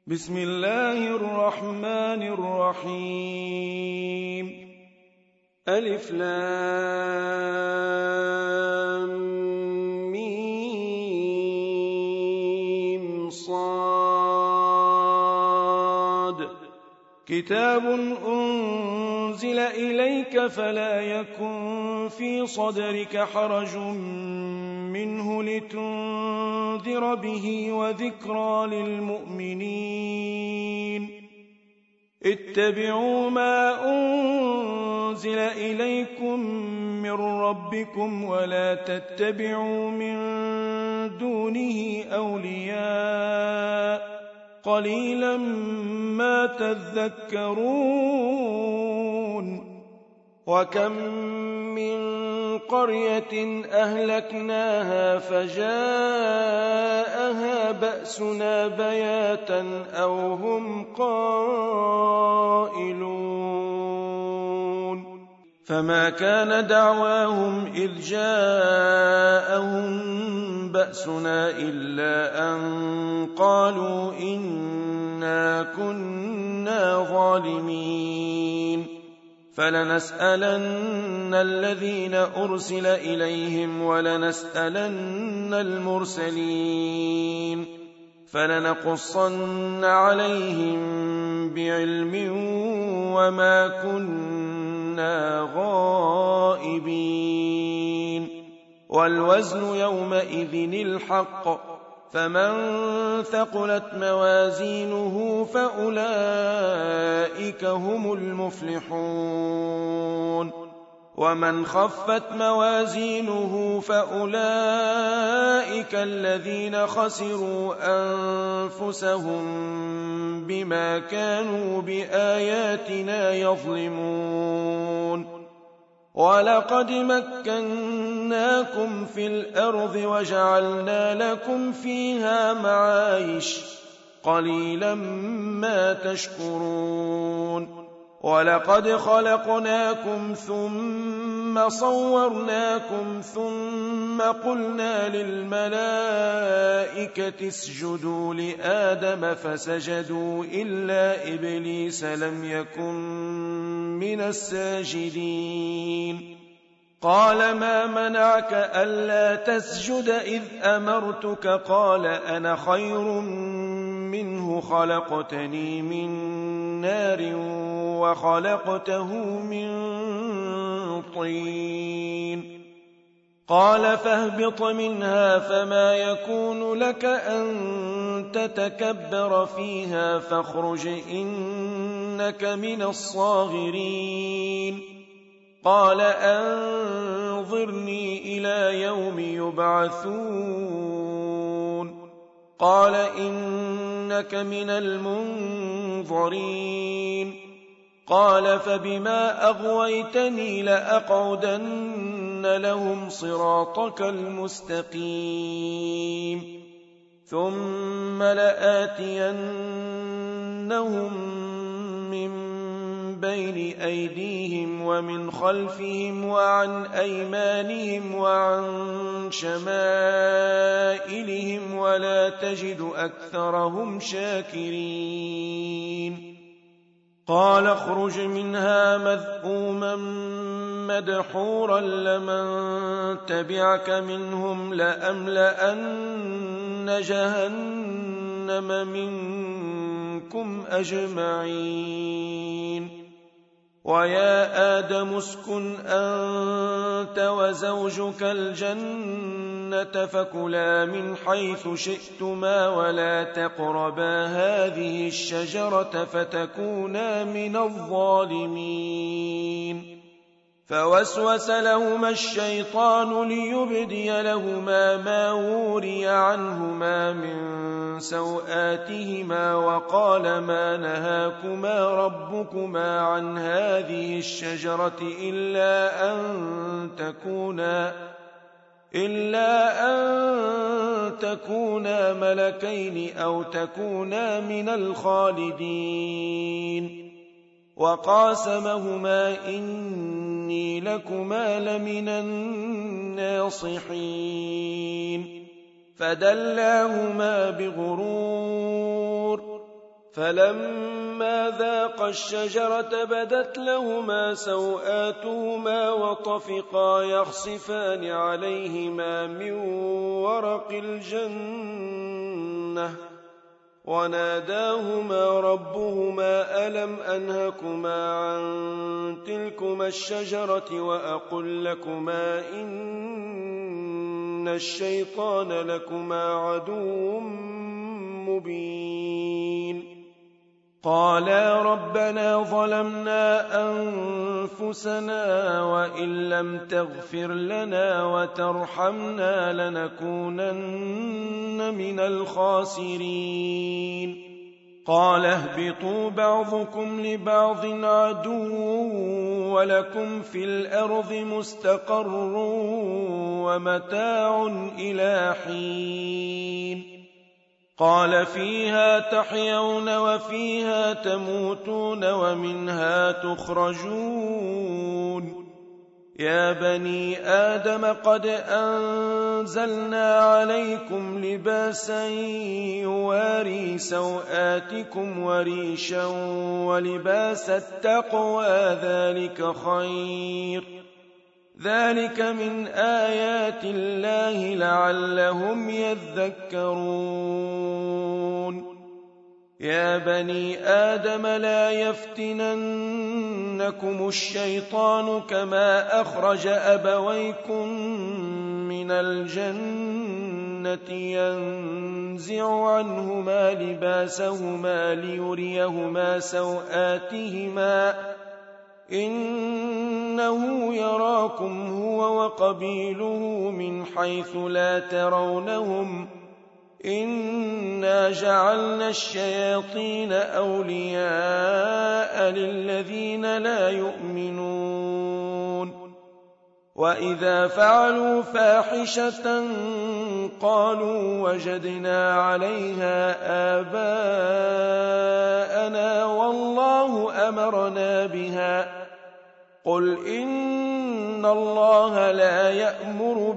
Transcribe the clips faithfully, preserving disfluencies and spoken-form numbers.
بسم الله الرحمن الرحيم ألف لام ميم صاد كتاب أنزل إليك فلا يكن في صدرك حرج منه لتنذر به وذكرى للمؤمنين اتبعوا ما أنزل إليكم من ربكم ولا تتبعوا من دونه أولياء قليلا ما تذكرون وكم من قرية أهلكناها فجاءها بأسنا بياتا أو هم قائلون فما كان دعواهم إذ جاءهم بأسنا إلا أن قالوا إنا كنا ظالمين فلنسألن الذين أرسل إليهم ولنسألن المرسلين فلنقصن عليهم بعلم وما كنا غائبين والوزن يومئذ الحق فمن ثقلت موازينه فأولئك هم المفلحون ومن خفت موازينه فأولئك الذين خسروا أنفسهم بما كانوا بآياتنا يظلمون ولقد مكناكم في الأرض وجعلنا لكم فيها معايش قليلا ما تشكرون ولقد خلقناكم ثم صورناكم ثم قلنا للملائكة اسجدوا لآدم فسجدوا إلا إبليس لم يكن من الساجدين قال ما منعك ألا تسجد إذ أمرتك قال أنا خير منه خلقتني من نار وخلقته من طين قال فاهبط منها فما يكون لك أن تتكبر فيها فاخرج إنك من الصاغرين قال أنظرني إلى يوم يبعثون قال إنك من المنظرين قال فبما أغويتني لأقعدن لهم صراطك المستقيم ثم لآتينهم من بين أيديهم ومن خلفهم وعن أيمانهم وعن شمائلهم ولا تجد أكثرهم شاكرين قال اخرج منها مذءوما مدحورا لمن تبعك منهم لأملأن جهنم منكم أجمعين ويا آدم اسكن أنت وزوجك الجنة فكلا من حيث شئتما ولا تقربا هذه الشجرة فتكونا من الظالمين فوسوس لهما الشيطان ليبدي لهما ما وري عنهما من سوآتهما وقال ما نهاكما ربكما عن هذه الشجرة إلا أن تكونا إلا أن تكونا ملكين أو تكونا من الخالدين وقاسمهما إني لكما لمن الناصحين فدلاهما بغرور فلما ذاقا الشجرة بدت لهما سوآتهما وطفقا يخصفان عليهما من ورق الجنة وناداهما ربهما ألم أنهكما عن تلكما الشجرة وأقل لكما إن الشيطان لكما عدو مبين قالا ربنا ظلمنا أنفسنا وإن لم تغفر لنا وترحمنا لنكونن من الخاسرين قال اهبطوا بعضكم لبعض عدو ولكم في الأرض مستقر ومتاع إلى حين قال فيها تحيون وفيها تموتون ومنها تخرجون يا بني آدم قد أنزلنا عليكم لباسا يواري سوآتكم وريشا ولباس التقوى ذلك خير ذلك من آيات الله لعلهم يذكرون يا بني آدم لا يفتننكم الشيطان كما أخرج أبويكم من الجنة ينزع عنهما لباسهما ليريهما سوآتهما إنه يراكم هو وقبيله من حيث لا ترونهم إنا جعلنا الشياطين أولياء للذين لا يؤمنون وإذا فعلوا فاحشة قالوا وجدنا عليها آباءنا والله أمرنا بها قل إن الله لا يأمر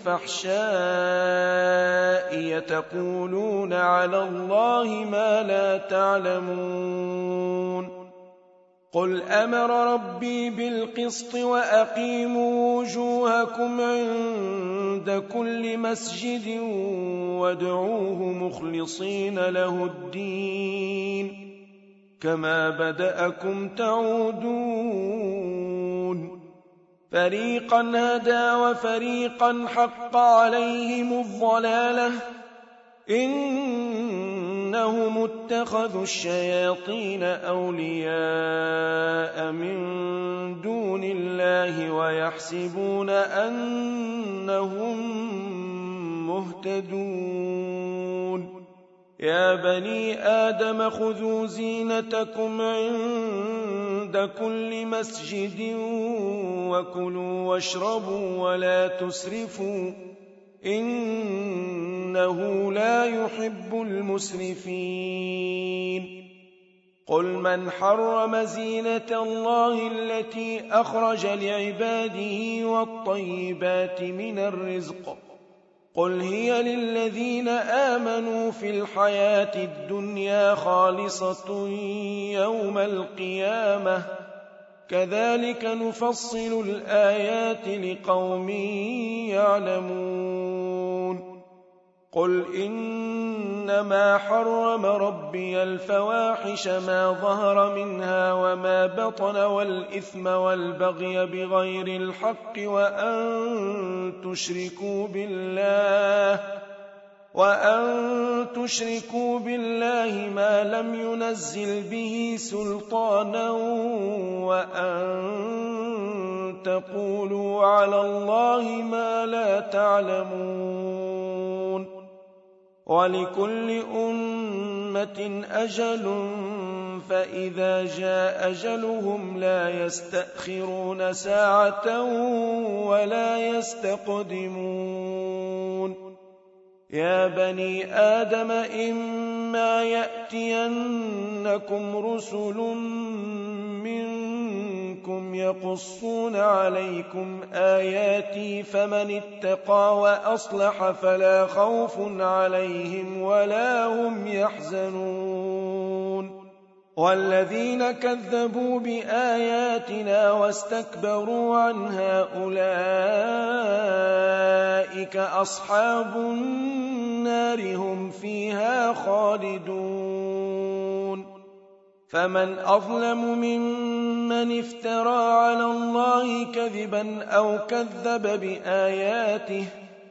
بالفحشاء يتقولون على الله ما لا تعلمون قل أمر ربي بالقسط وأقيموا وجوهكم عند كل مسجد وادعوه مخلصين له الدين كما بدأكم تعودون فريقا هدى وفريقا حق عليهم الضلالة إنهم اتخذوا الشياطين أولياء من دون الله ويحسبون أنهم مهتدون يا بني آدم خذوا زينتكم عند كل مسجد وكلوا واشربوا ولا تسرفوا إنه لا يحب المسرفين قل من حرم زينة الله التي أخرج لعباده والطيبات من الرزق قل هي للذين آمنوا في الحياة الدنيا خالصة يوم القيامة كذلك نفصل الآيات لقوم يعلمون قل إنما حرم ربي الفواحش ما ظهر منها وما بطن والإثم والبغي بغير الحق وأن تشركوا بالله وأن تشركوا بالله ما لم ينزل به سلطانا وأن تقولوا على الله ما لا تعلمون ولكل أمة أجل فإذا جاء أجلهم لا يستأخرون ساعة ولا يستقدمون يا بني آدم إما يأتينكم رسل منكم يقصون عليكم آياتي فمن اتقى وأصلح فلا خوف عليهم ولا هم يحزنون والذين كذبوا بآياتنا واستكبروا عنها أولئك أصحاب النار هم فيها خالدون فمن أظلم ممن افترى على الله كذبا أو كذب بآياته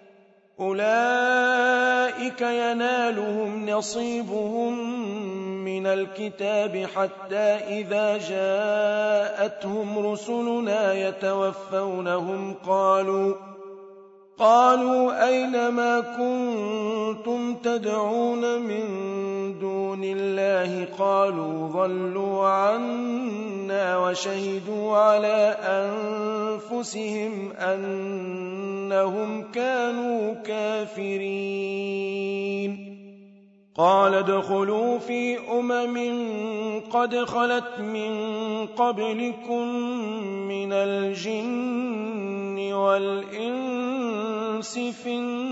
أولئك ينالهم نصيبهم من الكتاب حتى إذا جاءتهم رسلنا يتوفونهم قالوا قالوا أين ما كنتم تدعون من دون الله قالوا ضلوا عنا وشهدوا على أنفسهم أنهم كانوا كافرين قال ادخلوا في أمم قد خلت من قبلكم من الجن والإنس في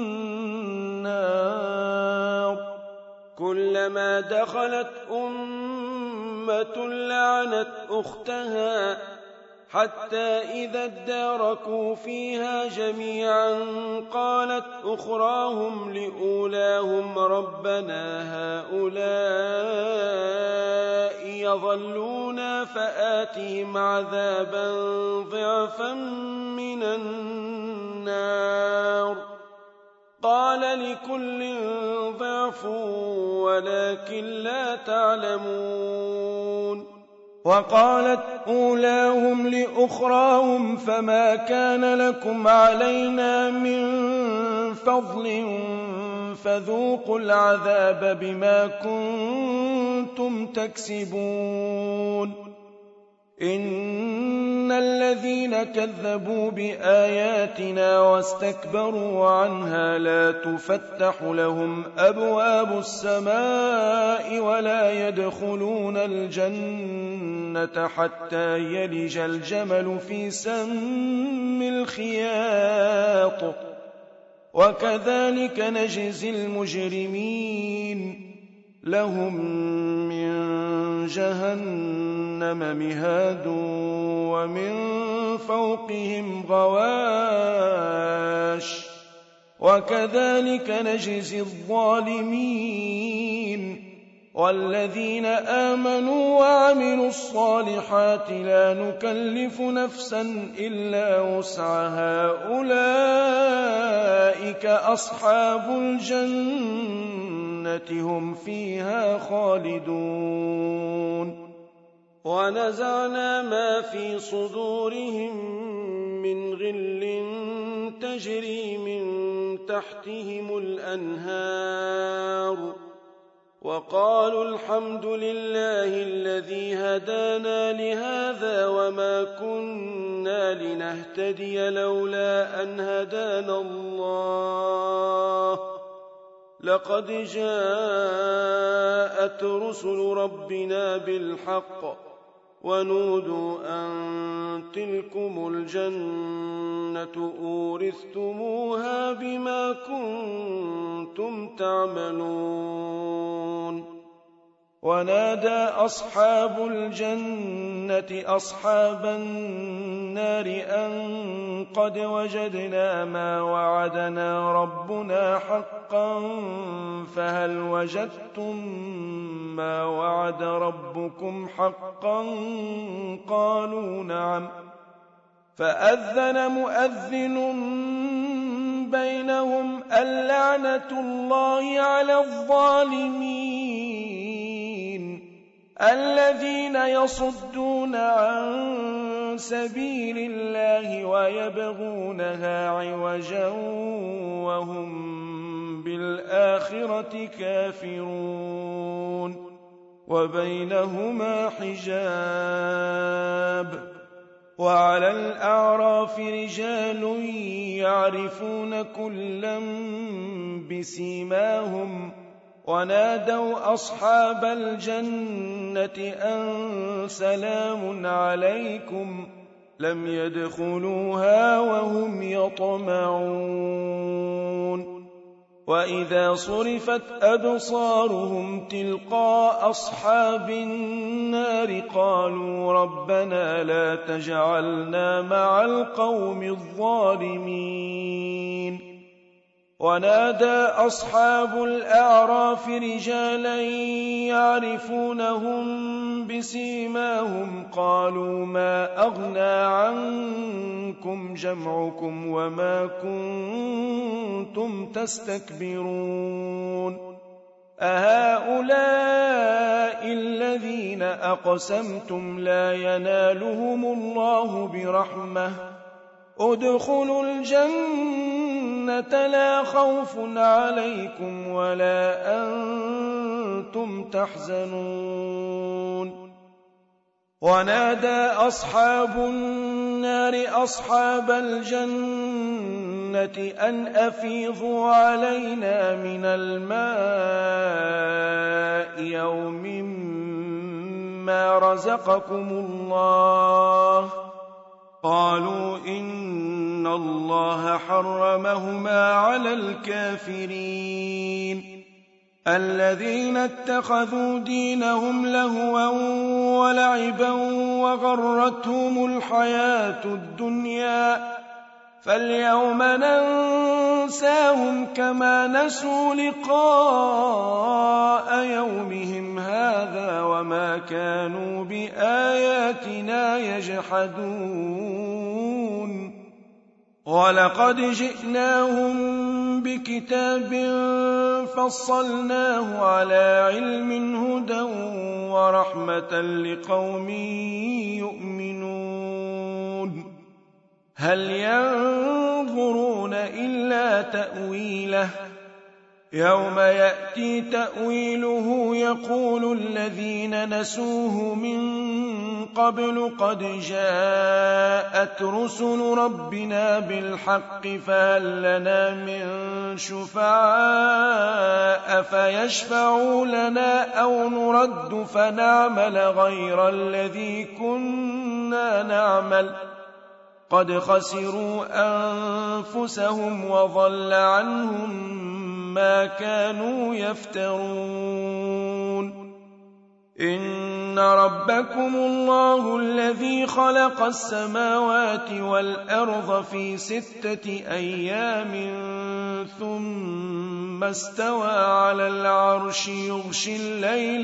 النار كلما دخلت أمة لعنت أختها حتى إذا اداركوا فيها جميعا قالت أخراهم لأولاهم ربنا هؤلاء يضلونا فآتهم عذابا ضعفا من النار قال لكل ضعف ولكن لا تعلمون وقالت أولاهم لأخراهم فما كان لكم علينا من فضل فذوقوا العذاب بما كنتم تكسبون إن الذين كذبوا بآياتنا واستكبروا عنها لا تفتح لهم أبواب السماء ولا يدخلون الجنة حتى يلج الجمل في سم الخياط وكذلك نجزي المجرمين لهم من جهنم مهاد ومن فوقهم غواش وكذلك نجزي الظالمين والذين آمنوا وعملوا الصالحات لا نكلف نفسا إلا وسعها أولئك أصحاب الجنة هم فيها خالدون ونزعنا ما في صدورهم من غل تجري من تحتهم الأنهار وقالوا الحمد لله الذي هدانا لهذا وما كنا لنهتدي لولا أن هدانا الله لقد جاءت رسل ربنا بالحق ونودوا أن تلكم الجنة أورثتموها بما كنتم تعملون ونادى أصحاب الجنة أصحاب النار أن قد وجدنا ما وعدنا ربنا حقا فهل وجدتم ما وعد ربكم حقا قالوا نعم فأذن مؤذن بينهم اللعنة الله على الظالمين الذين يصدون عن سبيل الله ويبغونها عوجا وهم بالآخرة كافرون وبينهما حجاب وعلى الأعراف رجال يعرفون كلا بسيماهم ونادوا أصحاب الجنة أن سلام عليكم لم يدخلوها وهم يطمعون وإذا صرفت أبصارهم تلقاء أصحاب النار قالوا ربنا لا تجعلنا مع القوم الظالمين ونادى أصحاب الأعراف رجالا يعرفونهم بسيماهم قالوا ما أغنى عنكم جمعكم وما كنتم تستكبرون أهؤلاء الذين أقسمتم لا ينالهم الله برحمة ادخلوا الجنة لا خوف عليكم ولا أنتم تحزنون ونادى أصحاب النار أصحاب الجنة أن أفيضوا علينا من الماء يوم ما رزقكم الله قالوا إن الله حرمهما على الكافرين الذين اتخذوا دينهم لهوا ولعبا وغرتهم الحياة الدنيا فاليوم ننساهم كما نسوا لقاء يومهم هذا وما كانوا بآياتنا يجحدون ولقد جئناهم بكتاب فصلناه على علم هدى ورحمة لقوم يؤمنون هل ينظرون إلا تأويله يوم يأتي تأويله يقول الذين نسوه من قبل قد جاءت رسل ربنا بالحق فهل لنا من شفعاء فيشفعوا لنا أو نرد فنعمل غير الذي كنا نعمل قد خسروا أنفسهم وضل عنهم ما كانوا يفترون إن ربكم الله الذي خلق السماوات والأرض في ستة أيام ثم استوى على العرش يغشي الليل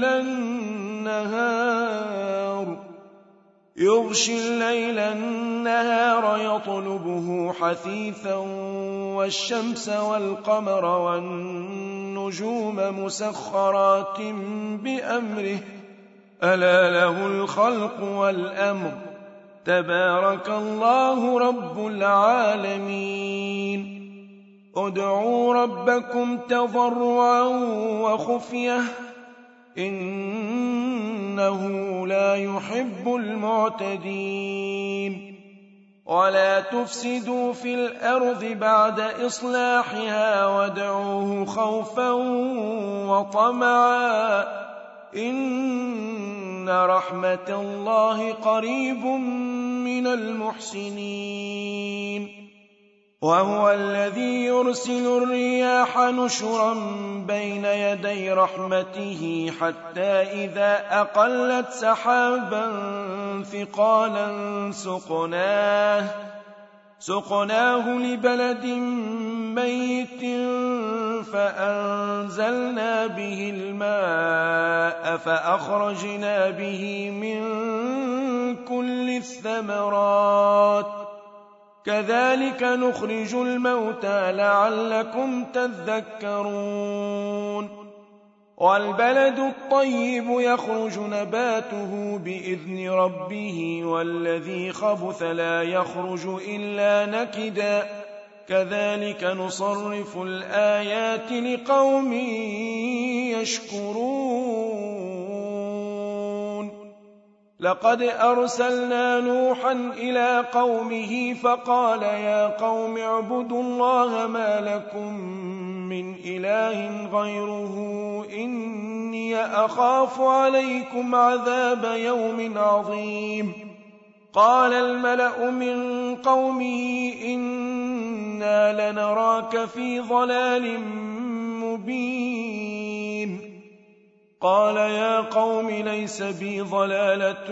النهار يغشي الليل النهار يطلبه حثيثا والشمس والقمر والنجوم مسخرات بأمره ألا له الخلق والأمر تبارك الله رب العالمين ادعوا ربكم تضرعا وخفية إنه لا يحب المعتدين ولا تفسدوا في الأرض بعد إصلاحها وادعوه خوفا وطمعا إن رحمة الله قريب من المحسنين وهو الذي يرسل الرياح نشرا بين يدي رحمته حتى إذا أقلت سحابا ثقالا سقناه سقناه لبلد ميت فأنزلنا به الماء فأخرجنا به من كل الثمرات كذلك نخرج الموتى لعلكم تذكرون والبلد الطيب يخرج نباته بإذن ربه والذي خبث لا يخرج إلا نكدا كذلك نصرف الآيات لقوم يشكرون لقد أرسلنا نوحا إلى قومه فقال يا قوم اعبدوا الله ما لكم من إله غيره إني أخاف عليكم عذاب يوم عظيم قال الملأ من قومه إنا لنراك في ضلال مبين. قال يا قوم ليس بي ضلالة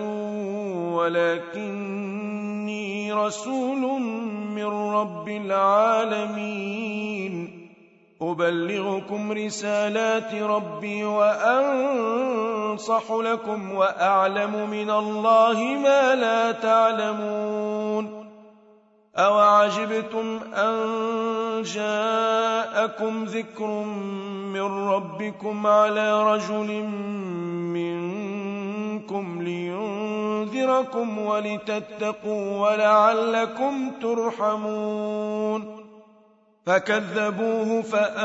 ولكني رسول من رب العالمين أبلغكم رسالات ربي وأنصح لكم وأعلم من الله ما لا تعلمون. أوعجبتم أن جاءكم ذكر من ربكم على رجل منكم لينذركم ولتتقوا ولعلكم ترحمون. فكذبوه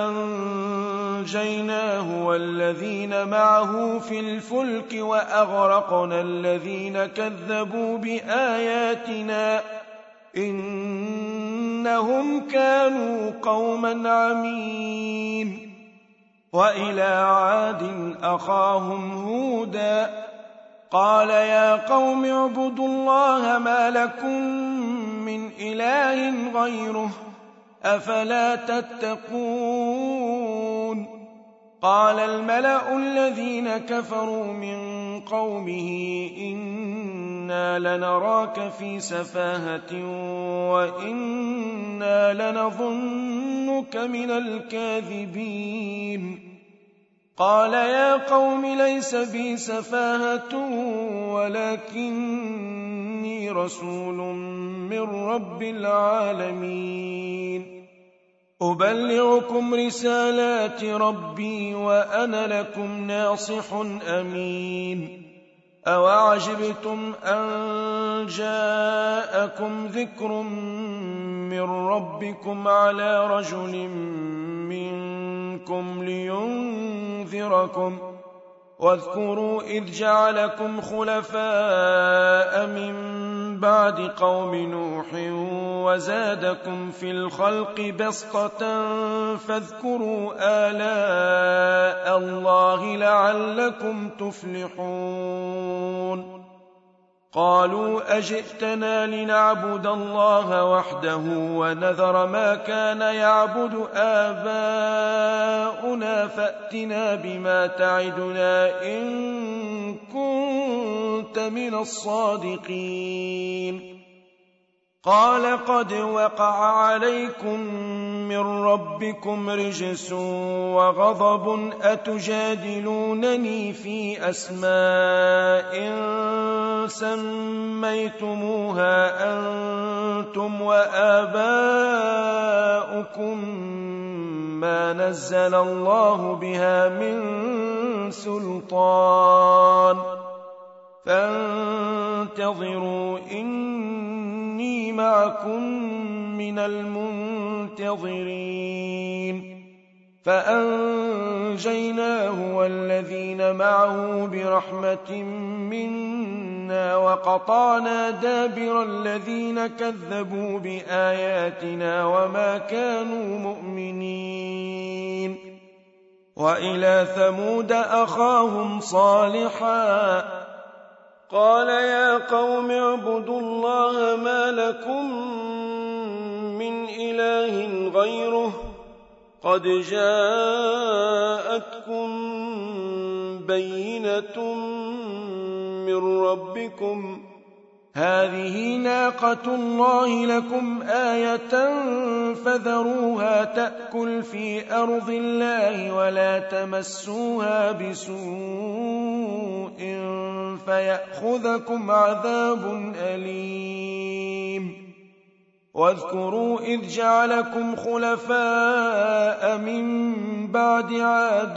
فأنجيناه والذين معه في الفلك وأغرقنا الذين كذبوا بآياتنا إنهم كانوا قوما عمين. وإلى عاد أخاهم هودا قال يا قوم اعبدوا الله ما لكم من إله غيره أفلا تتقون. قال الملأ الذين كفروا من قومه إنا لنراك في سفاهة وإنا لنظنك من الكاذبين. قال يا قوم ليس بي سفاهة ولكني رسول من رب العالمين أبلغكم رسالات ربي وأنا لكم ناصح أمين. أوعجبتم أن جاءكم ذكر من ربكم على رجل منكم لينذركم واذكروا إذ جعلكم خلفاء من بعد قوم نوح وزادكم في الخلق بسطة فاذكروا آلاء الله لعلكم تفلحون. قالوا أجئتنا لنعبد الله وحده ونذر ما كان يعبد آباؤنا فأتنا بما تعدنا إن كنت من الصادقين. قال قد وقع عليكم من ربكم رجس وغضب أتجادلونني في أسماء سميتموها أنتم وآباؤكم ما نزل الله بها من سلطان فانتظروا إني معكم من المنتظرين. فأنجيناه والذين معه برحمة منا وقطعنا دابر الذين كذبوا بآياتنا وما كانوا مؤمنين. وإلى ثمود أخاهم صالحا قال يا قوم اعبدوا الله ما لكم من إله غيره قد جاءتكم بينة من ربكم هذه ناقة الله لكم آية فذروها تأكل في أرض الله ولا تمسوها بسوء فيأخذكم عذاب أليم. واذكروا إذ جعلكم خلفاء من بعد عاد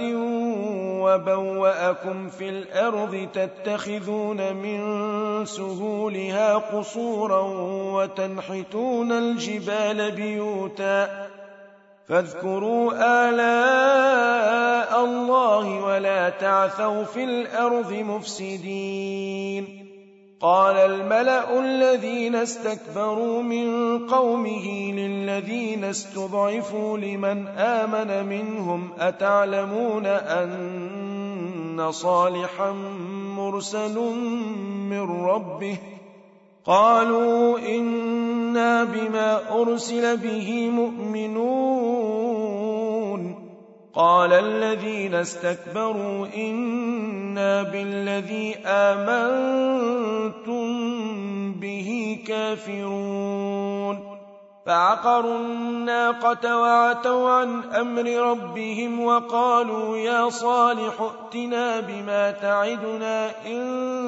وبوأكم في الأرض تتخذون من سهولها قصورا وتنحتون الجبال بيوتا فاذكروا آلاء الله ولا تعثوا في الأرض مفسدين. قال الملأ الذين استكبروا من قومه للذين استضعفوا لمن آمن منهم أتعلمون أن صالحا مرسل من ربه قالوا إنا بما أرسل به مؤمنون قال الذين استكبروا إنا بالذي آمنتم به كافرون فعقروا الناقة وعتوا عن أمر ربهم وقالوا يا صالح ائتنا بما تعدنا إن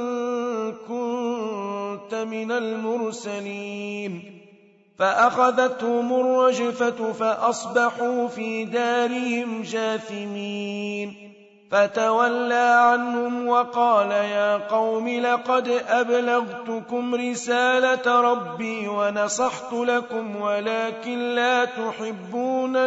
كنت من المرسلين فأخذتهم الرجفة فأصبحوا في دارهم جاثمين فتولى عنهم وقال يا قوم لقد أبلغتكم رسالة ربي ونصحت لكم ولكن لا تحبون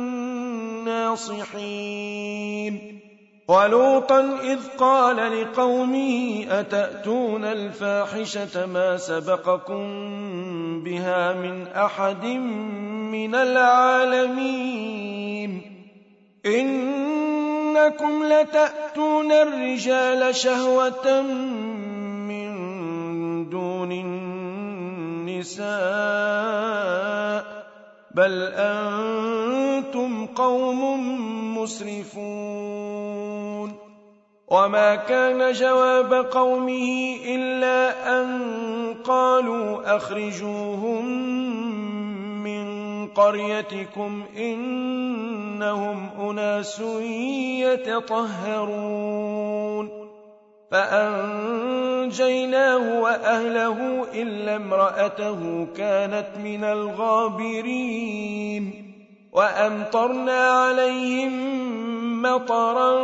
الناصحين ولوطا إذ قال لقومه أتأتون الفاحشة ما سبقكم بها من أحد من العالمين إنكم لتأتون الرجال شهوة من دون النساء بل أنتم قوم مسرفون وما كان جواب قومه إلا أن قالوا أخرجوهم من قريتكم إنهم أناس يتطهرون فأنجيناه وأهله إلا امرأته كانت من الغابرين وأمطرنا عليهم مطرا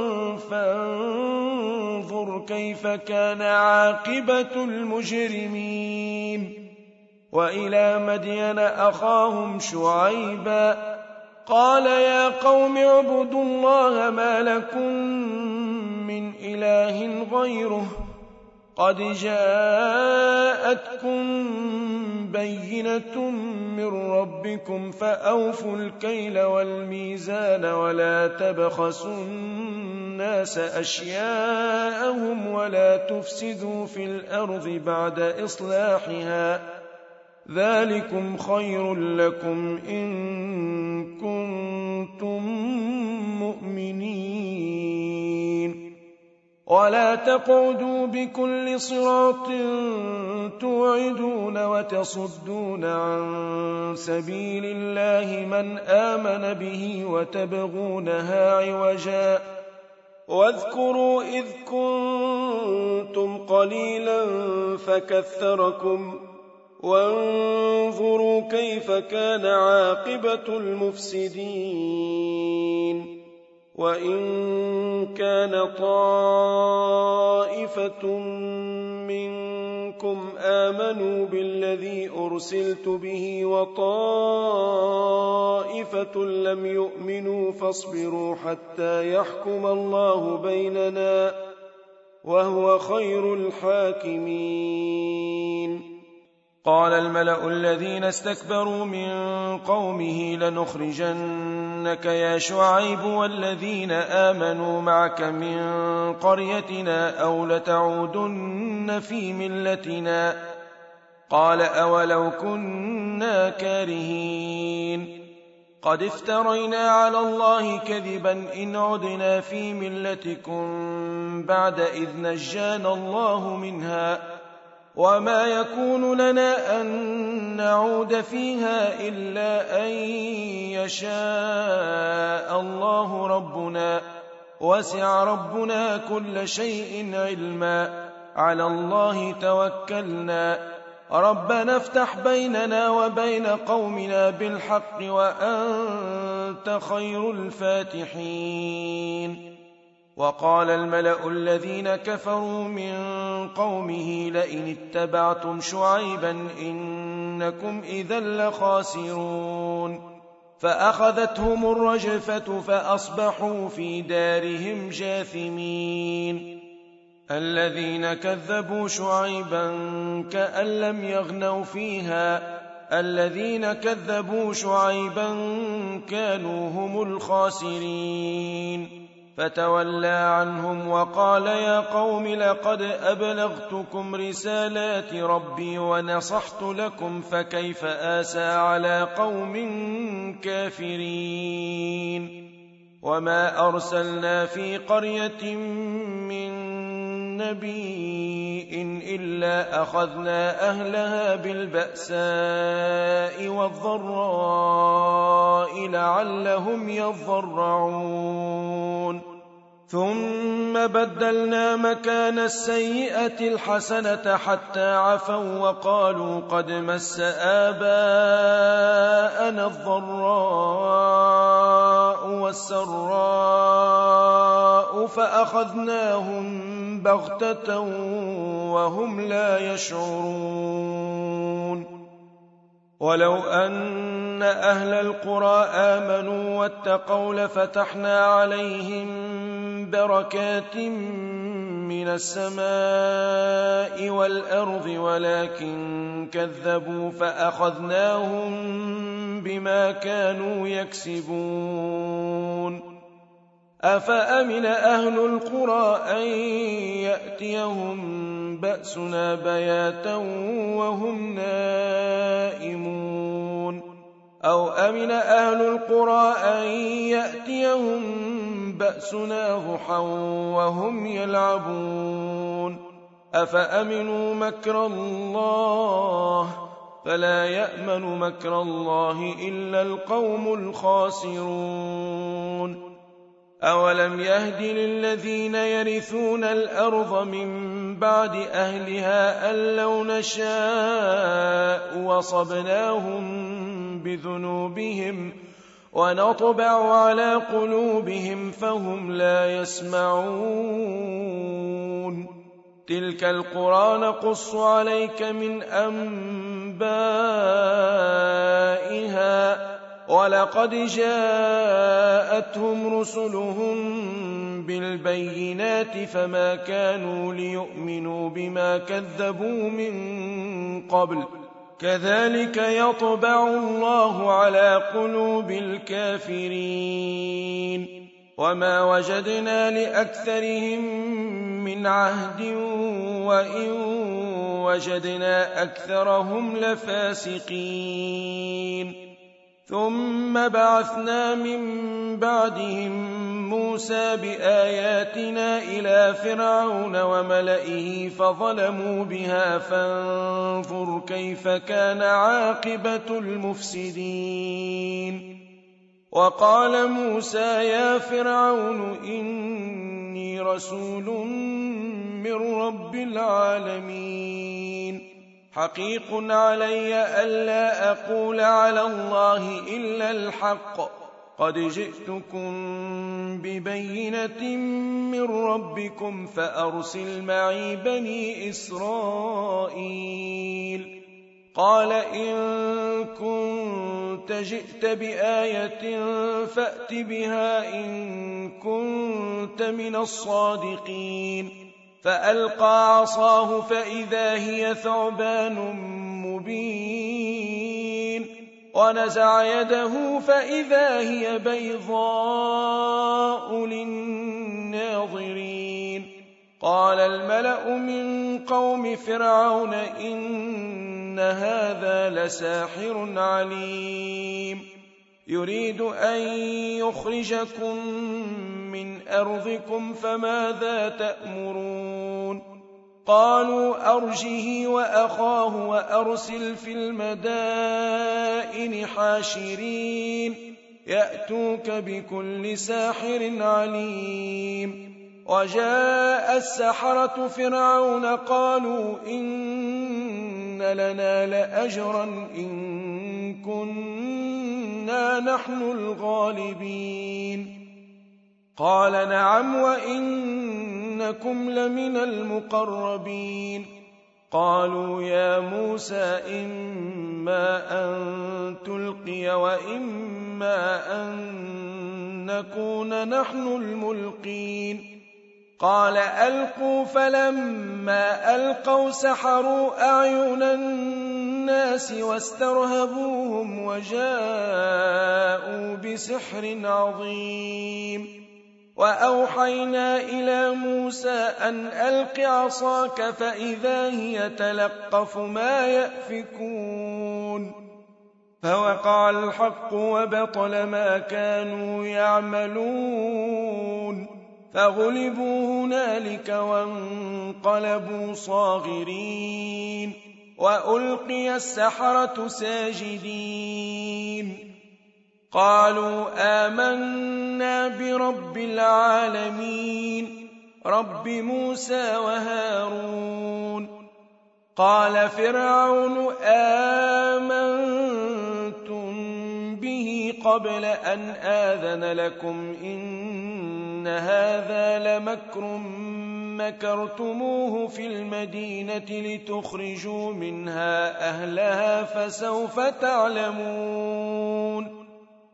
فانظر كيف كان عاقبة المجرمين وإلى مدين أخاهم شعيبا قال يا قوم اعبدوا الله ما لكم من إله غيره قد جاءتكم بينة من ربكم فأوفوا الكيل والميزان ولا تبخسوا الناس أشياءهم ولا تفسدوا في الأرض بعد إصلاحها ذلكم خير لكم إن كنتم مؤمنين ولا تقعدوا بكل صراط توعدون وتصدون عن سبيل الله من آمن به وتبغونها عوجا واذكروا إذ كنتم قليلا فكثركم وانظروا كيف كان عاقبة المفسدين وإن كان طائفة منكم آمنوا بالذي أرسلت به وطائفة لم يؤمنوا فاصبروا حتى يحكم الله بيننا وهو خير الحاكمين قال الملأ الذين استكبروا من قومه لنخرجنك يا شعيب والذين آمنوا معك من قريتنا أو لتعودن في ملتنا قال أولو كنا كارهين قد افترينا على الله كذبا إن عدنا في ملتكم بعد إذ نجانا الله منها وما يكون لنا أن نعود فيها إلا أن يشاء الله ربنا وسع ربنا كل شيء علما على الله توكلنا ربنا افتح بيننا وبين قومنا بالحق وأنت خير الفاتحين وقال الملأ الذين كفروا من قومه لئن اتبعتم شعيبا إنكم إذا لخاسرون فأخذتهم الرجفة فأصبحوا في دارهم جاثمين الذين كذبوا شعيبا كأن لم يغنوا فيها الذين كذبوا شعيبا كانوا هم الخاسرين فتولى عنهم وقال يا قوم لقد أبلغتكم رسالات ربي ونصحت لكم فكيف آسى على قوم كافرين وما أرسلنا في قرية من نبي إلا أخذنا أهلها بالبأساء والضراء لعلهم يضرعون ثم بدلنا مكان السيئة الحسنة حتى عفوا وقالوا قد مس آباءنا الضراء والسراء فأخذناهم بغتة وهم لا يشعرون ولو أن أهل القرى آمنوا واتقوا لفتحنا عليهم بركات من السماء والأرض ولكن كذبوا فأخذناهم بما كانوا يكسبون أفأمن أهل القرى أن يأتيهم بأسنا بياتا وهم نائمون أو أمن أهل القرى أن يأتيهم بأسنا ضحى وهم يلعبون أفأمنوا مكر الله فلا يأمن مكر الله إلا القوم الخاسرون أولم يهد للذين يرثون الأرض من بعد أهلها أن لو نشاء وصبناهم بذنوبهم ونطبع على قلوبهم فهم لا يسمعون تلك القرى نقص عليك من أنبائها ولقد جاءتهم رسلهم بالبينات فما كانوا ليؤمنوا بما كذبوا من قبل كذلك يطبع الله على قلوب الكافرين وما وجدنا لأكثرهم من عهد وإن وجدنا أكثرهم لفاسقين ثم بعثنا من بعدهم موسى بآياتنا إلى فرعون وملئه فظلموا بها فانظر كيف كان عاقبة المفسدين وقال موسى يا فرعون إني رسول من رب العالمين حقيق علي ألا أقول على الله إلا الحق قد جئتكم ببينة من ربكم فأرسل معي بني إسرائيل قال إن كنت جئت بآية فأت بها إن كنت من الصادقين فألقى عصاه فإذا هي ثعبان مبين ونزع يده فإذا هي بيضاء للناظرين قال الملأ من قوم فرعون إن هذا لساحر عليم يريد أن يخرجكم من أرضكم فماذا تأمرون قالوا أرجه وأخاه وأرسل في المدائن حاشرين يأتوك بكل ساحر عليم وجاء السحرة فرعون قالوا إن لنا لأجرا إن كنا نحن الغالبين قال نعم وإنكم لمن المقربين قالوا يا موسى إما أن تلقي وإما أن نكون نحن الملقين قال ألقوا فلما ألقوا سحروا أعين الناس واسترهبوهم وجاءوا بسحر عظيم وأوحينا إلى موسى أن ألق عصاك فإذا هي تلقف ما يأفكون فوقع الحق وبطل ما كانوا يعملون فغلبوا هنالك وانقلبوا صاغرين وألقي السحرة ساجدين قالوا آمنا برب العالمين رب موسى وهارون قال فرعون آمنتم به قبل أن آذن لكم إن هذا لمكر مكرتموه في المدينة لتخرجوا منها أهلها فسوف تعلمون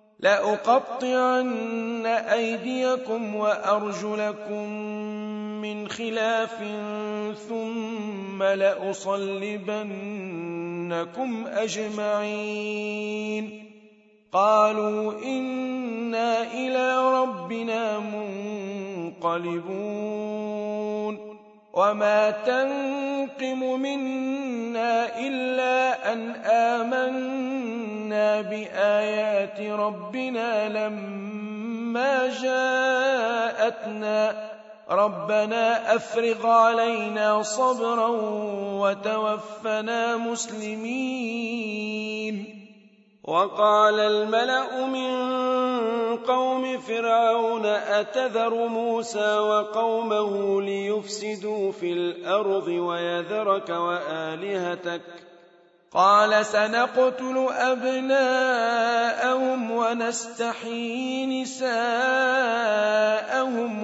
لأقطعن أيديكم وأرجلكم من خلاف ثم لأصلبنكم أجمعين قالوا إنا إلى ربنا منقلبون وما تنقم منا إلا أن آمنا بآيات ربنا لما جاءتنا ربنا أفرغ علينا صبرا وتوفنا مسلمين وقال الملأ من قوم فرعون أتذر موسى وقومه ليفسدوا في الأرض ويذرك وآلهتك قال سنقتل أبناءهم ونستحيي نساءهم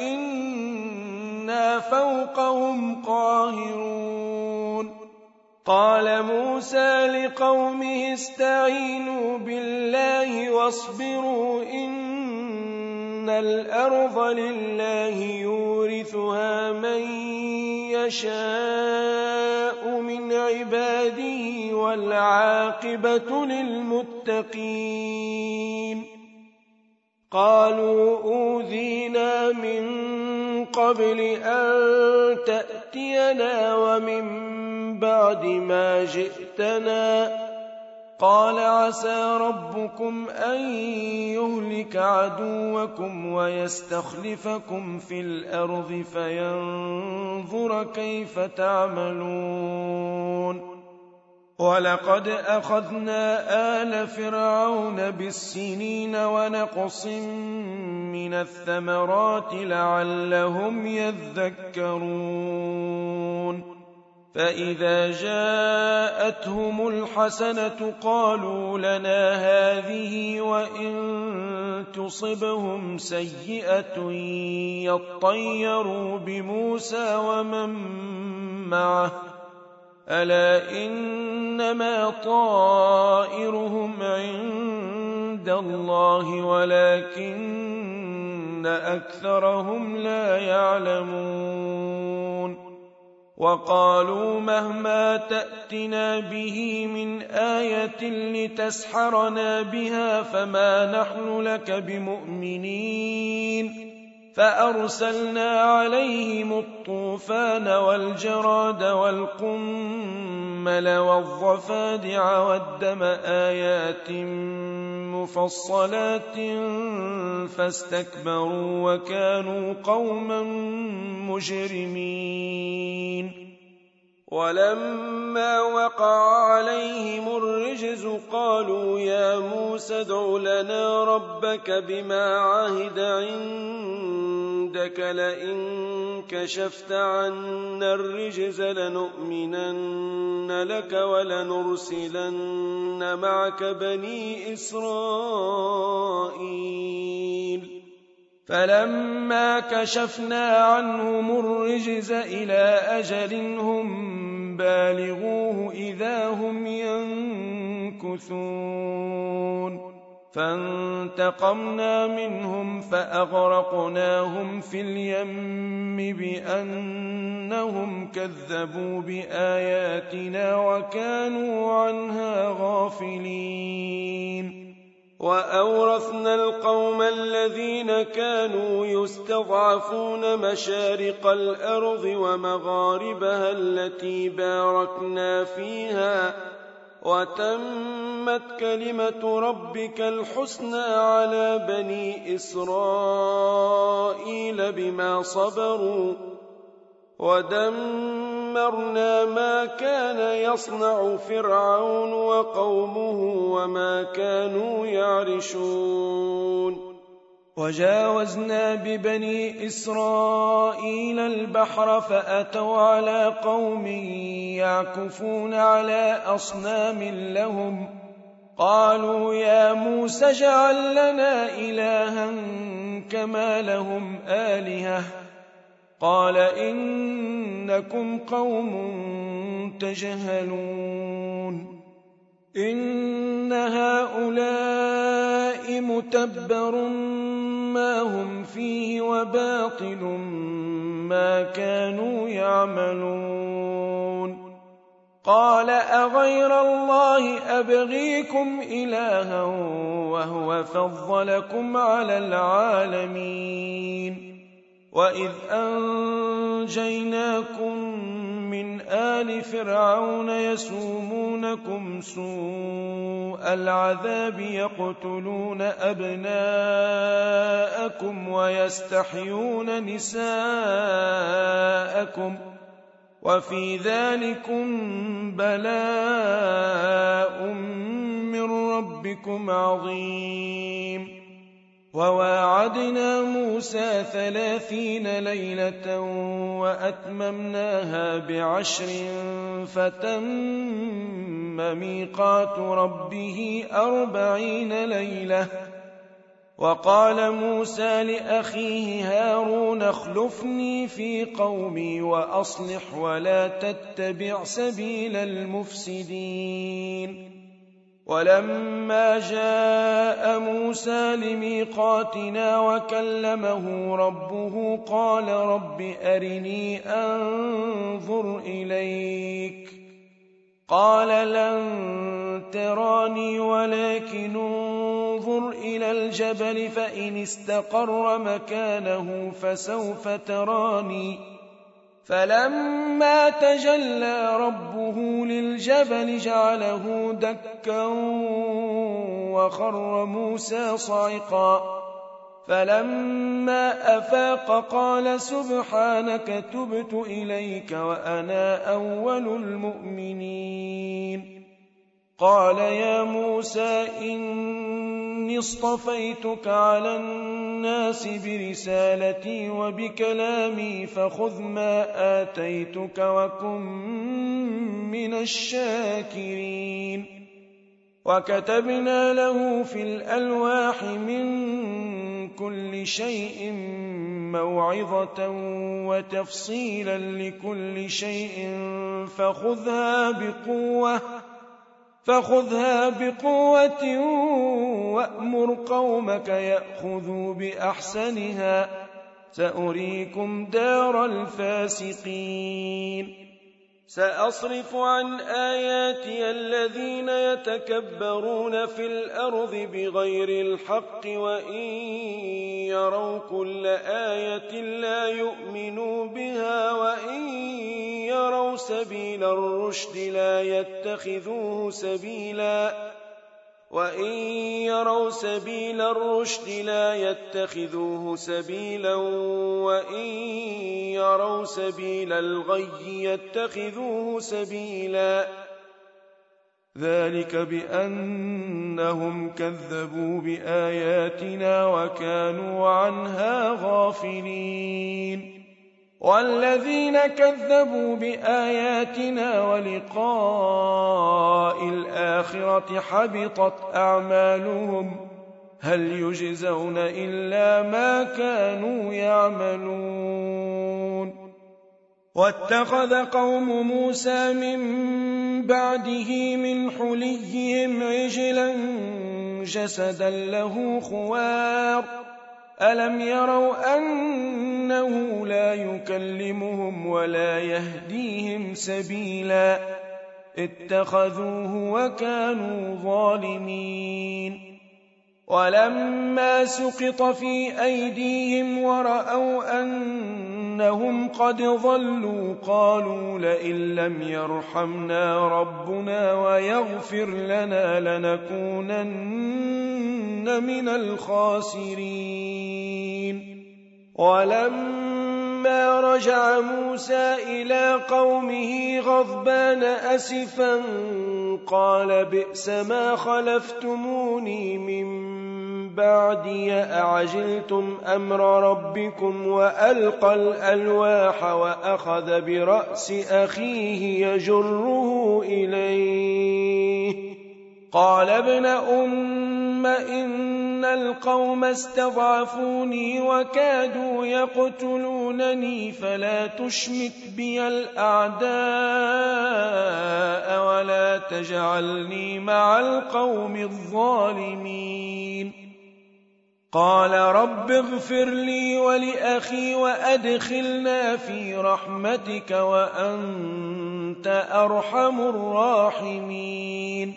وإنا فوقهم قاهرون قال موسى لقومه استعينوا بالله واصبروا إن الأرض لله يورثها من يشاء من عباده والعاقبة للمتقين قالوا أوذينا من قبل أن تأتينا ومن بعد ما جئتنا قال عسى ربكم أن يهلك عدوكم ويستخلفكم في الأرض فينظر كيف تعملون ولقد أخذنا آل فرعون بالسنين ونقص من الثمرات لعلهم يذكرون فإذا جاءتهم الحسنة قالوا لنا هذه وإن تصبهم سيئة يطيروا بموسى ومن معه ألا إنما طائرهم عند الله ولكن أكثرهم لا يعلمون وقالوا مهما تأتنا به من آية لتسحرنا بها فما نحن لك بمؤمنين فأرسلنا عليهم الطوفان والجراد والقمل والضفادع والدم آيات مفصلات فاستكبروا وكانوا قوما مجرمين ولما وقع عليهم الرجز قالوا يا موسى ادع لنا ربك بما عهد عندك لئن كشفت عنا الرجز لنؤمنن لك ولنرسلن معك بني إسرائيل فلما كشفنا عنهم الرجز إلى أجل هم بالغوه إذا هم ينكثون فانتقمنا منهم فأغرقناهم في اليم بأنهم كذبوا بآياتنا وكانوا عنها غافلين وأورثنا القوم الذين كانوا يستضعفون مشارق الأرض ومغاربها التي باركنا فيها وتمت كلمة ربك الحسنى على بني إسرائيل بما صبروا ودمرنا ما كان يصنع فرعون وقومه وما كانوا يعرشون وجاوزنا ببني إسرائيل البحر فأتوا على قوم يعكفون على أصنام لهم قالوا يا موسى اجعل لنا إلها كما لهم آلهة قال إنكم قوم تجهلون إن هؤلاء متبر ما هم فيه وباطل ما كانوا يعملون قال أغير الله أبغيكم إلها وهو فضلكم على العالمين وإذ أنجيناكم من آل فرعون يسومونكم سوء العذاب يقتلون أبناءكم ويستحيون نساءكم وفي ذلكم بلاء من ربكم عظيم وواعدنا موسى ثلاثين ليلة وأتممناها بعشر فتم ميقات ربه أربعين ليلة وقال موسى لأخيه هارون اخلفني في قومي وأصلح ولا تتبع سبيل المفسدين ولما جاء موسى لميقاتنا وكلمه ربه قال رب أرني أنظر إليك قال لن تراني ولكن انظر إلى الجبل فإن استقر مكانه فسوف تراني فلما تجلى ربه للجبل جعله دكا وخر موسى صعقا فلما أفاق قال سبحانك تبت إليك وأنا أول المؤمنين قال يا موسى إني اصطفيتك على الناس برسالتي وبكلامي فخذ ما آتيتك وكن من الشاكرين وكتبنا له في الألواح من كل شيء موعظة وتفصيلا لكل شيء فخذها بقوة فخذها بقوة وأمر قومك يأخذوا بأحسنها سأريكم دار الفاسقين سأصرف عن آياتي الذين يتكبرون في الأرض بغير الحق وإن يروا كل آية لا يؤمنوا بها وإن يروا سبيل الرشد لا يتخذوه سبيلا وإن يروا سبيل الرشد لا يتخذوه سبيلا وإن يروا سبيل الغي يتخذوه سبيلا ذلك بأنهم كذبوا بآياتنا وكانوا عنها غافلين والذين كذبوا بآياتنا ولقاء الآخرة حبطت أعمالهم هل يجزون إلا ما كانوا يعملون واتخذ قوم موسى من بعده من حليهم عجلا جسدا له خوار ألم يروا أنه لا يكلمهم ولا يهديهم سبيلا اتخذوه وكانوا ظالمين ولما سقط في أيديهم ورأوا أن إنهم قد ضلوا قالوا لئن لم يرحمنا ربنا ويغفر لنا لنكونن من الخاسرين. ولما رجع موسى إلى قومه غضبان أسفا قال بئس ما خلفتموني من بعدي أعجلتم أمر ربكم وألقى الألواح وأخذ برأس أخيه يجره إليه قال ابن أم إن القوم استضعفوني وكادوا يقتلونني فلا تشمت بي الأعداء ولا تجعلني مع القوم الظالمين. قال رب اغفر لي ولأخي وأدخلنا في رحمتك وأنت أرحم الراحمين.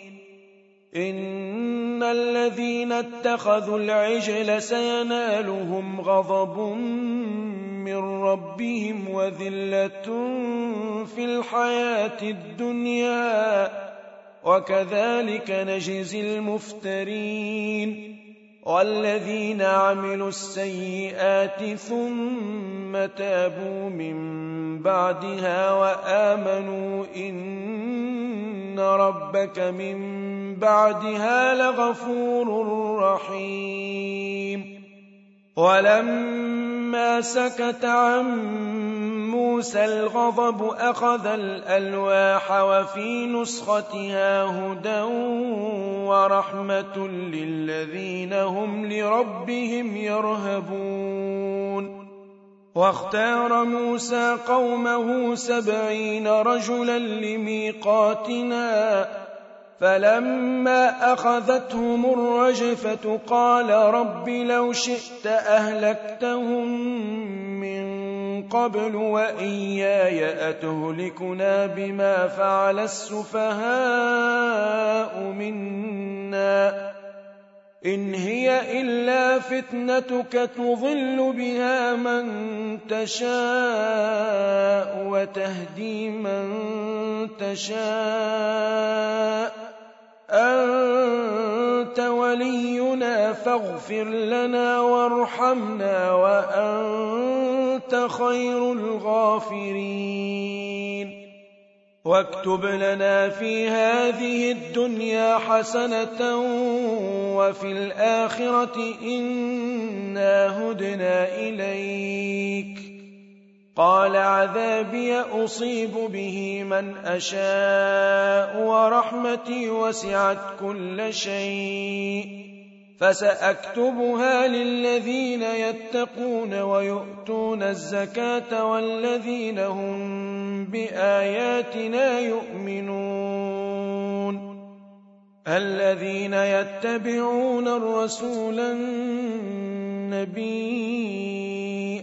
إن الذين اتخذوا العجل سينالهم غضب من ربهم وذلة في الحياة الدنيا وكذلك نجزي المفترين. والذين عملوا السيئات ثم تابوا من بعدها وآمنوا إن ربك من بعدها لغفور رحيم. ولما سكت عن موسى الغضب أخذ الألواح وفي نسختها هدى ورحمة للذين هم لربهم يرهبون. واختار موسى قومه سبعين رجلا لميقاتنا فلما أخذتهم الرجفة قال رب لو شئت أهلكتهم من قبل وإياي أتهلكنا بما فعل السفهاء منا إن هي إلا فتنتك تضل بها من تشاء وتهدي من تشاء أنت ولينا فاغفر لنا وارحمنا وأنت خير الغافرين. واكتب لنا في هذه الدنيا حسنة وفي الآخرة إنا هدنا إليك. قال عذابي أصيب به من أشاء ورحمتي وسعت كل شيء فسأكتبها للذين يتقون ويؤتون الزكاة والذين هم بآياتنا يؤمنون. الذين يتبعون الرسول النبي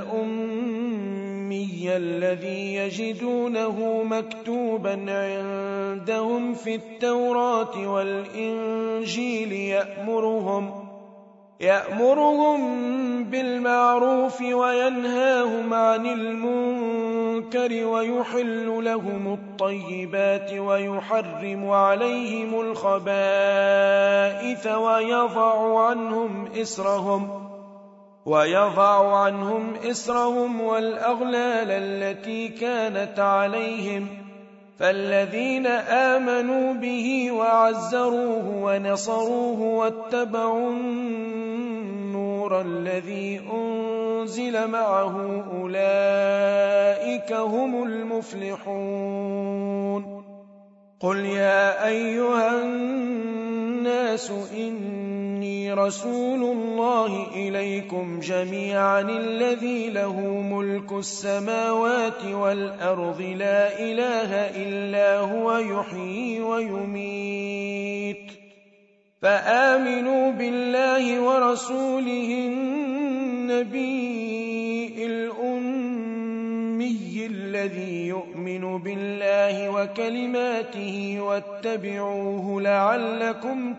الأمي الذي يجدونه مكتوبا عندهم في التوراة والإنجيل يأمرهم يأمرهم بالمعروف وينهاهم عن المنكر ويحل لهم الطيبات ويحرم عليهم الخبائث ويضع عنهم إسرهم ويضع عنهم إسرهم والأغلال التي كانت عليهم. فالذين آمنوا به وعزروه ونصروه واتبعوا النور الذي أنزل معه أولئك هم المفلحون. قل يا أيها الناس إني رسول الله إليكم جميعا الذي له ملك السماوات والأرض لا إله إلا هو يحيي ويميت فآمنوا بالله ورسوله النبي الأمي الذي يؤمن بالله وكلماته واتبعوه لعلكم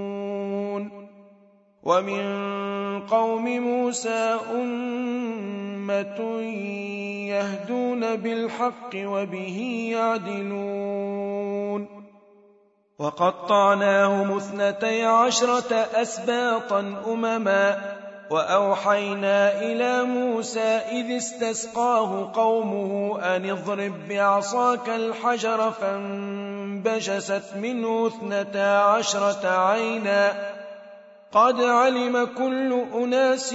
تهتدون. ومن قوم موسى أمة أمة يهدون بالحق وبه يعدلون وقطعناهم اثنتي عشرة أسباطا أمما وأوحينا إلى موسى إذ استسقاه قومه أن اضرب بعصاك الحجر فانبجست منه اثنتا عشرة عينا قد علم كل أناس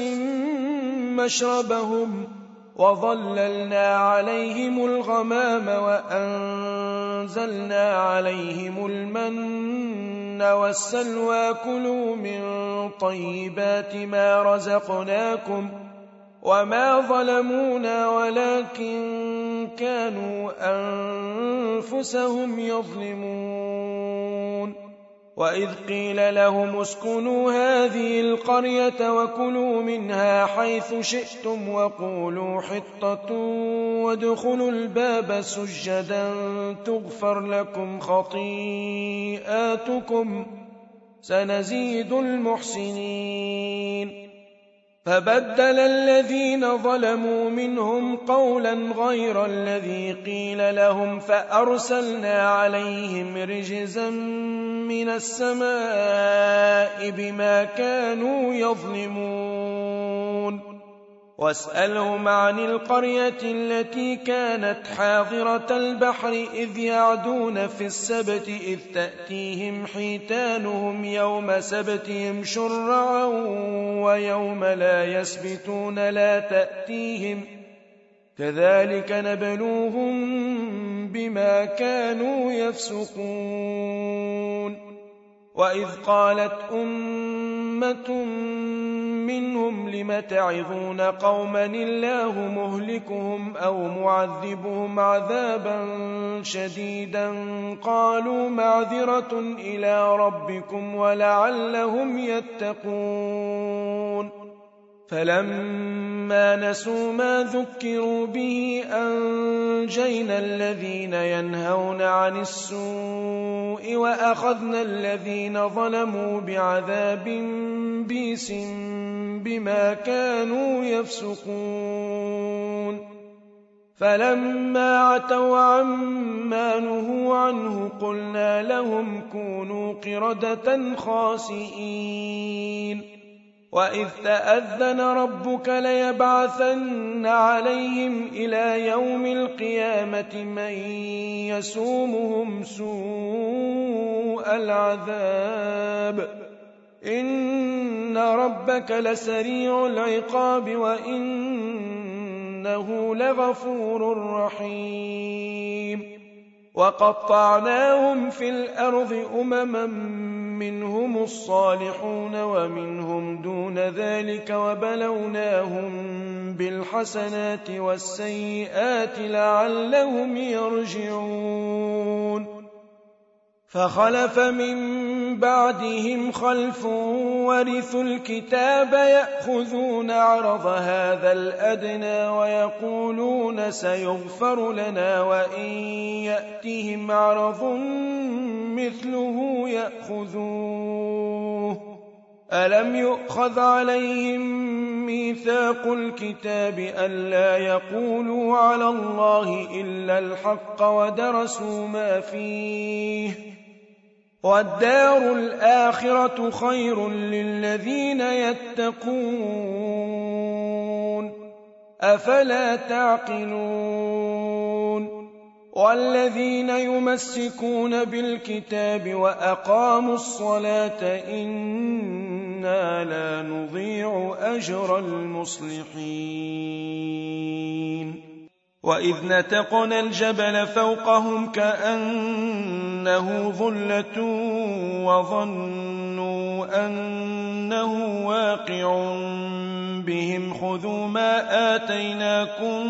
مشربهم وظللنا عليهم الغمام وأنزلنا عليهم المن والسلوى كلوا من طيبات ما رزقناكم وما ظلمونا ولكن كانوا أنفسهم يظلمون وإذ قيل لهم اسكنوا هذه القرية وكلوا منها حيث شئتم وقولوا حطة وادخلوا الباب سجدا تغفر لكم خطيئاتكم سنزيد المحسنين فبدل الذين ظلموا منهم قولا غير الذي قيل لهم فأرسلنا عليهم رجزا من السماء بما كانوا يظلمون واسألهم عن القرية التي كانت حاضرة البحر إذ يعدون في السبت إذ تأتيهم حيتانهم يوم سبتهم شرعا ويوم لا يسبتون لا تأتيهم كذلك نبلوهم بما كانوا يفسقون وإذ قالت أمة منهم لم تعظون قوما الله مهلكهم أو معذبهم عذابا شديدا قالوا معذرة إلى ربكم ولعلهم يتقون فلما نسوا ما ذكروا به أنجينا الذين ينهون عن السوء وأخذنا الذين ظلموا بعذاب بئس بما كانوا يفسقون فلما عتوا عما نهوا عنه قلنا لهم كونوا قردة خاسئين وإذ تأذن ربك ليبعثن عليهم إلى يوم القيامة من يسومهم سوء العذاب إن ربك لسريع العقاب وإنه لغفور رحيم وقطعناهم في الأرض أمما منهم الصالحون ومنهم دون ذلك وبلوناهم بالحسنات والسيئات لعلهم يرجعون فخلف من بعدهم خلف ورثوا الكتاب يأخذون عرض هذا الأدنى ويقولون سيغفر لنا وإن يأتهم عرض مثله يأخذوه ألم يؤخذ عليهم ميثاق الكتاب ألا يقولوا على الله إلا الحق ودرسوا ما فيه والدار الآخرة خير للذين يتقون أفلا تعقلون والذين يمسكون بالكتاب وأقاموا الصلاة إنا لا نضيع أجر المصلحين وإذ نتقنا الجبل فوقهم كأنه ظلة وظنوا أنه واقع بهم خذوا ما آتيناكم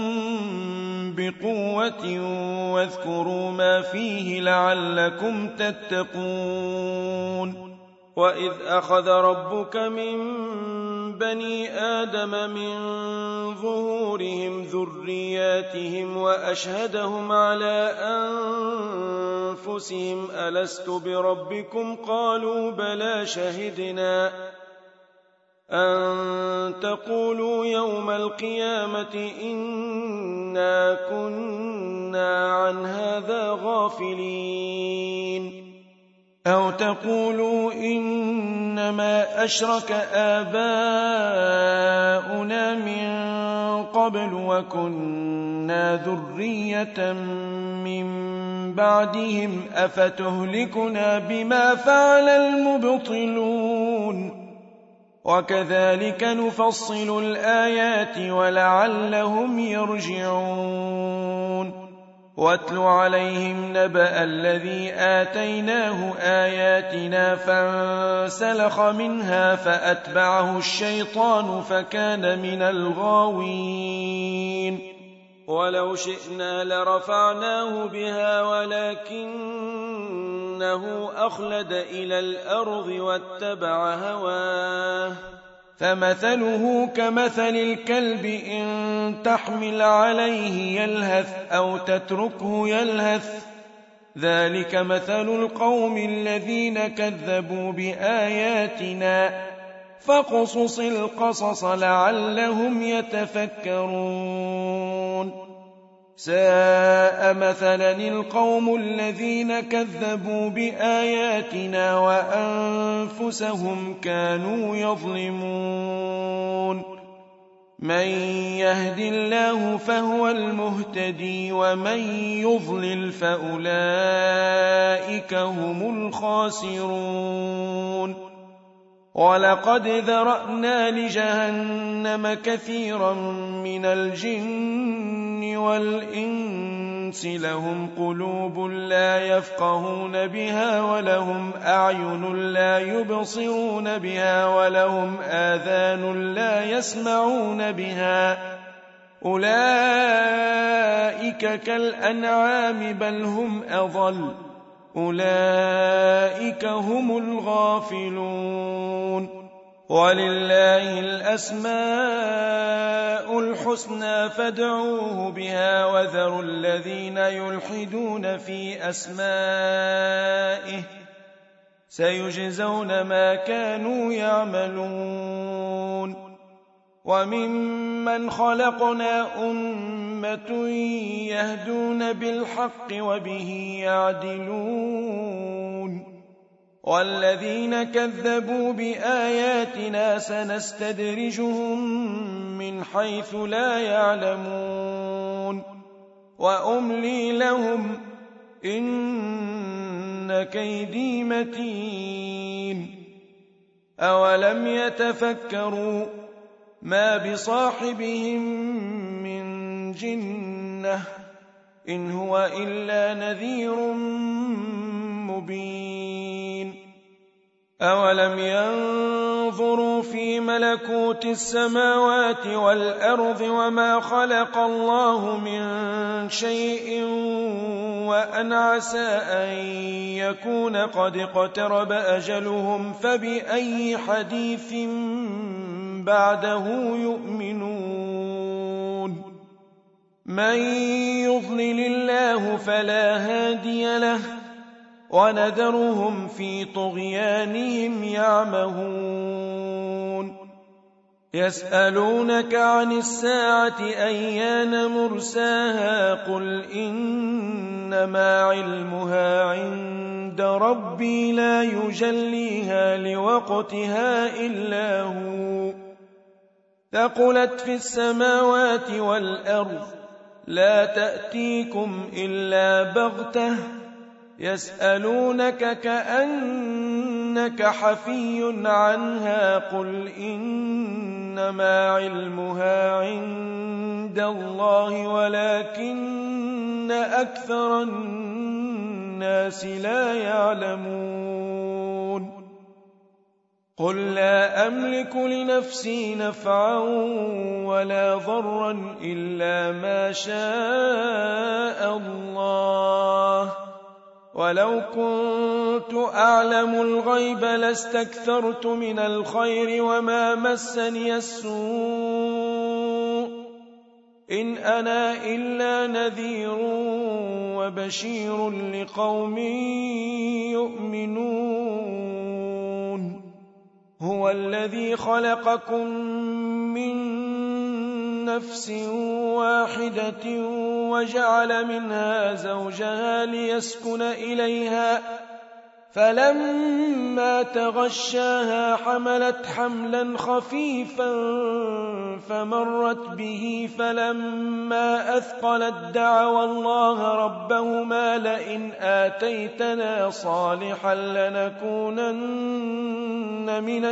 بقوة واذكروا ما فيه لعلكم تتقون وإذ أخذ ربك من بني آدم من ظهورهم ذرياتهم وأشهدهم على أنفسهم ألست بربكم قالوا بلى شهدنا أن تقولوا يوم القيامة إنا كنا عن هذا غافلين أو تقولوا إنما أشرك آباؤنا من قبل وكنا ذرية من بعدهم أفتهلكنا بما فعل المبطلون وكذلك نفصل الآيات ولعلهم يرجعون واتل عليهم نبأ الذي آتيناه آياتنا فانسلخ منها فأتبعه الشيطان فكان من الغاوين ولو شئنا لرفعناه بها ولكنه أخلد إلى الأرض واتبع هواه فمثله كمثل الكلب إن تحمل عليه يلهث أو تتركه يلهث ذلك مثل القوم الذين كذبوا بآياتنا فاقصص القصص لعلهم يتفكرون ساء مثلا القوم الذين كذبوا بآياتنا وأنفسهم كانوا يظلمون من يهد الله فهو المهتدي ومن يضلل فأولئك هم الخاسرون ولقد ذرأنا لجهنم كثيرا من الجن والإنس لهم قلوب لا يفقهون بها ولهم أعين لا يبصرون بها ولهم آذان لا يسمعون بها أولئك كالأنعام بل هم أضل أولئك هم الغافلون ولله الأسماء الحسنى فادعوه بها وذروا الذين يلحدون في أسمائه سيجزون ما كانوا يعملون وممن خلقنا أمة يهدون بالحق وبه يعدلون والذين كذبوا بآياتنا سنستدرجهم من حيث لا يعلمون وأملي لهم إن كيدي متين أولم يتفكروا ما بصاحبهم من جنة إن هو إلا نذير مبين أولم ينظروا في ملكوت السماوات والأرض وما خلق الله من شيء وأن عسى أن يكون قد اقترب أجلهم فبأي حديث بعده يؤمنون من يضلل الله فلا هادي له وندرهم في طغيانهم يعمهون يسألونك عن الساعة أيان مرساها قل إنما علمها عند ربي لا يجليها لوقتها إلا هو ثقلت في السماوات والأرض لا تأتيكم إلا بغتة يسألونك كأنك حفي عنها قل إنما علمها عند الله ولكن أكثر الناس لا يعلمون قل لا أملك لنفسي نفعا ولا ضرا إلا ما شاء الله ولو كنت أعلم الغيب لاستكثرت من الخير وما مسني السوء إن أنا إلا نذير وبشير لقوم يؤمنون هو الذي خلقكم من نفس واحدة وجعل منها زوجها ليسكن إليها فلما تغشاها حملت حملا خفيفا فمرت به فلما أثقلت دعوا الله ربهما لئن آتيتنا صالحا لنكونن من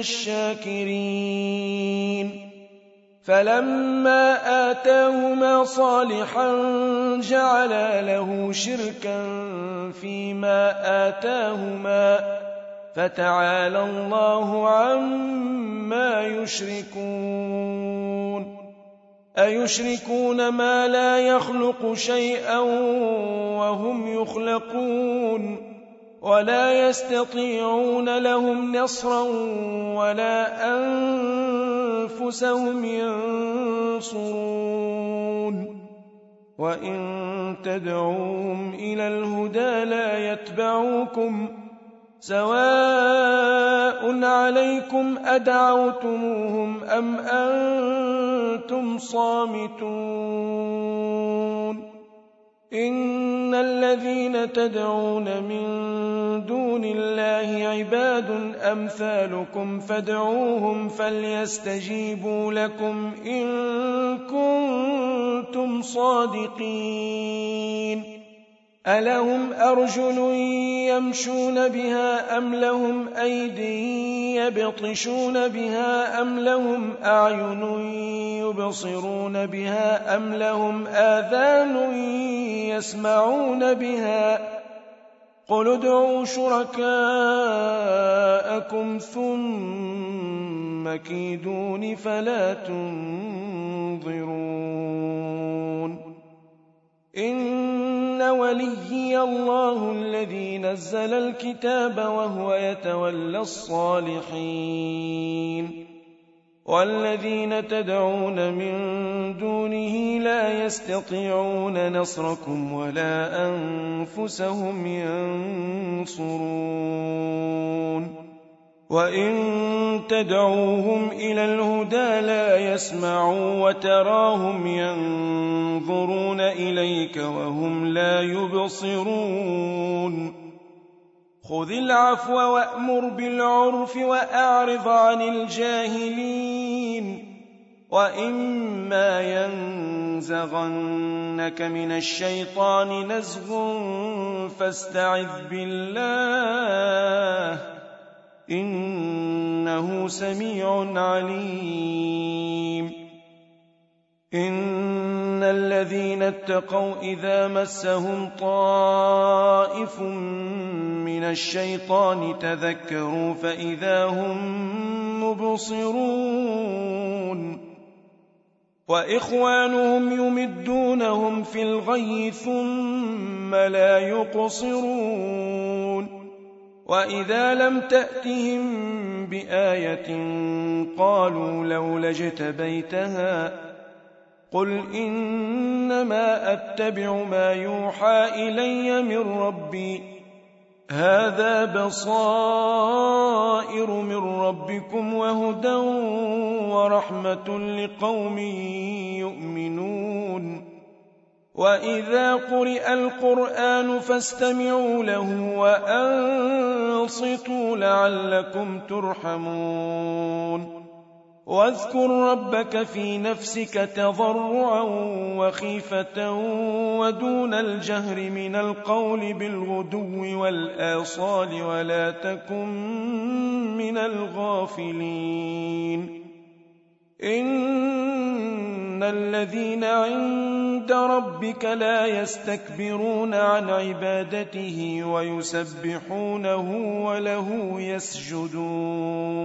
الشاكرين فلما آتاهما صالحا جعلا له شركا فيما آتاهما فتعالى الله عما يشركون أيشركون ما لا يخلق شيئا وهم يخلقون ولا يستطيعون لهم نصرا ولا أنفسهم ينصرون وإن تدعوهم إلى الهدى لا يتبعوكم سواء عليكم أدعوتموهم أم أنتم صامتون إن الذين تدعون من دون الله عباد أمثالكم فادعوهم فليستجيبوا لكم إن كنتم صادقين ألهم أرجل يمشون بها أم لهم أيدي يبطشون بها أم لهم أعين يبصرون بها أم لهم آذان يسمعون بها قل ادعوا شركاءكم ثم كيدون فلا تنظرون إن وليي الله الذي نزل الكتاب وهو يتولى الصالحين والذين تدعون من دونه لا يستطيعون نصركم ولا أنفسهم ينصرون وإن تدعوهم إلى الهدى لا يسمعوا وتراهم ينظرون إليك وهم لا يبصرون خذ العفو وأمر بالعرف وأعرض عن الجاهلين وإما ينزغنك من الشيطان نزغ فاستعذ بالله إنه سميع عليم إن الذين اتقوا إذا مسهم طائف من الشيطان تذكروا فإذا هم مبصرون وإخوانهم يمدونهم في الغي ثم لا يقصرون وإذا لم تأتهم بآية قالوا لولا اجتبيتها قل إنما أتبع ما يوحى إلي من ربي هذا بصائر من ربكم وهدى ورحمة لقوم يؤمنون وإذا قرئ القرآن فاستمعوا له وأنصتوا لعلكم ترحمون واذكر ربك في نفسك تضرعا وخيفة ودون الجهر من القول بالغدو والآصال ولا تكن من الغافلين إن الذين عند ربك لا يستكبرون عن عبادته ويسبحونه وله يسجدون